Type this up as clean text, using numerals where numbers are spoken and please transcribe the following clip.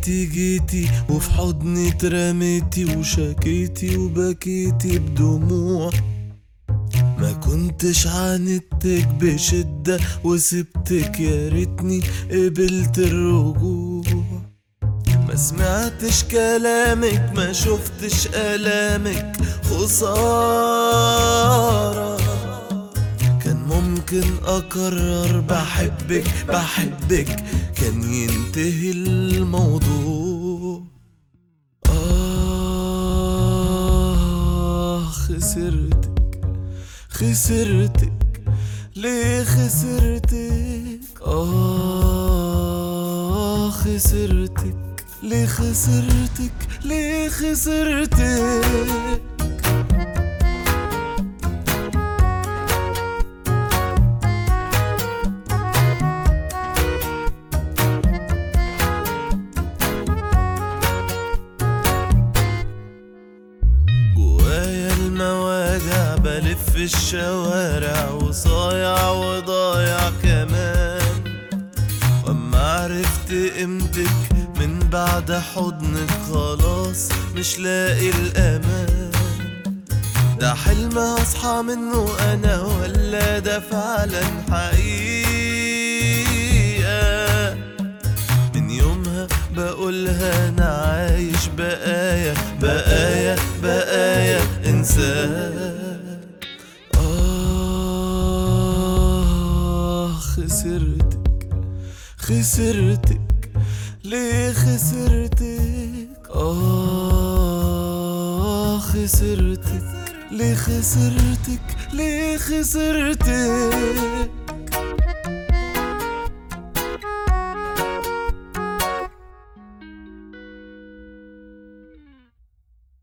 جيتي وفي حضني اترميتي وشكيتي وبكيتي بدموع. ما كنتش عاندتك بشدة وسبتك، يا ريتني قبلت الرجوع. ما سمعتش كلامك، ما شفتش آلامك، خسارة. كان ممكن أقرر بحبك بحبك، كان ينتهي الموضوع. خسرتك خسرتك، ليه خسرتك؟ خسرتك، ليه خسرتك؟ ليه خسرتك؟ جوايا المواجع، بلف الشوارع وصايع وضايع كمان. واما عرفت قيمتك من بعد حضنك، خلاص مش لاقي الامان. ده حلم هصحى منه انا، ولا ده فعلا حقيقة؟ من يومها بقولها انا عايش بقايا بقايا بقايا انسان. خسرتك خسرتك، ليه خسرتك؟ خسرتك، ليه خسرتك؟ ليه خسرتك؟